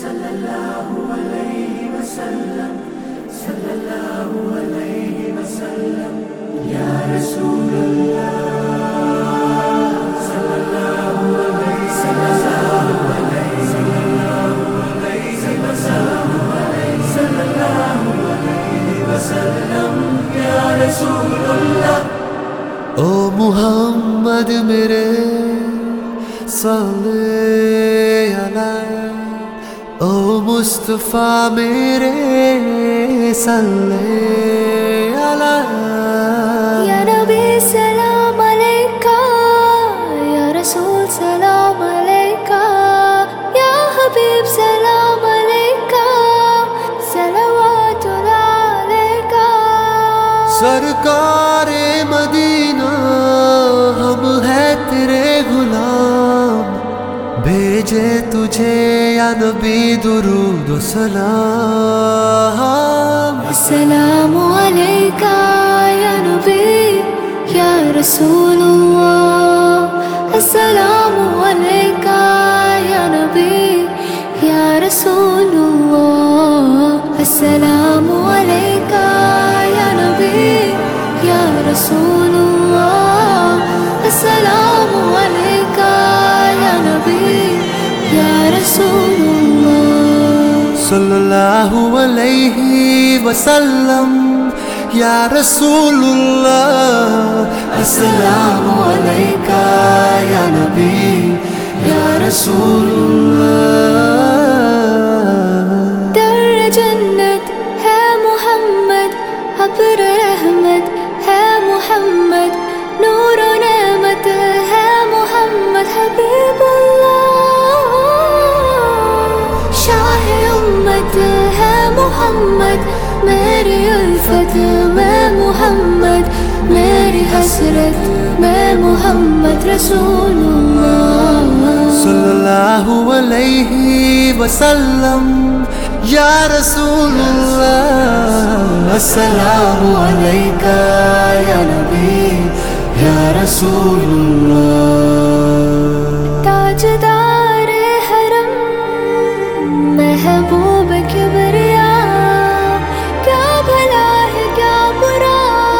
صلی اللہ علیہ وسلم صلی اللہ علیہ وسلم یا رسول اللہ صلی اللہ علیہ وسلم یا رسول اللہ. او محمد میرے صلی علیہ، او مصطفیٰ میرے صلی علیہ. یا نبی سلام علیکہ، یا رسول سلام علیکہ، یا حبیب سلام علیکہ، صلوات اللہ علیکہ. سرکار مدینہ ہم ہیں تیرے غلام، بھیجے تجھے یا نبی درود و سلام. السلام علیکہ یا نبی یا رسول اللہ، السلام علیکہ یا نبی یا رسول اللہ، السلام علیکہ یا نبی یا رسول اللہ، السلام علیکہ یا نبی یا رسول اللہ. صلی اللہ علیہ وسلم یا رسول اللہ، السلام علیکہ یا نبی یا رسول اللہ. در جنت ہے محمد، ابر رحمت ہے محمد، نور و نعمت ہے محمد حبیب اللہ. شاہ امت ہے محمد، میری الفت میں محمد، میری حسرت میں محمد رسول اللہ. صلی اللہ علیہ وسلم یا رسول اللہ. السلام علیکہ یا نبی یا رسول اللہ. تاجدار حرم محبوب کبریا، کیا بھلا ہے کیا برا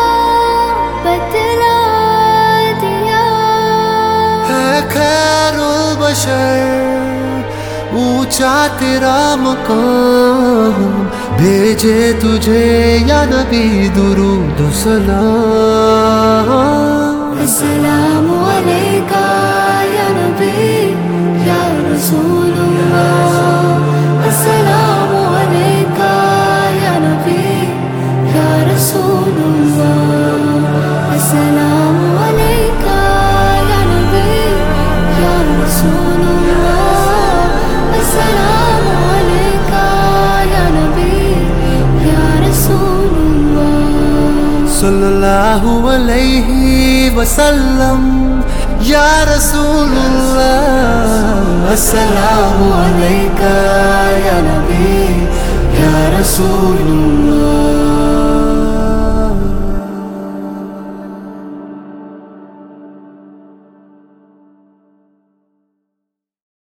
بتلا دیا. ہے خیر البشر اونچا تیرا مقام، بھیجے تجھے یا نبی درود و سلام. السلام علیکہ یا نبی یا رسول اللہ، السلام علیکہ یا نبی یا رسول اللہ، السلام علیکہ یا نبی یا رسول اللہ، السلام علیکہ یا نبی یا رسول اللہ. صلی اللہ علیہ وسلم یا رسول اللہ. السلام علیکہ یا نبی یا رسول اللہ.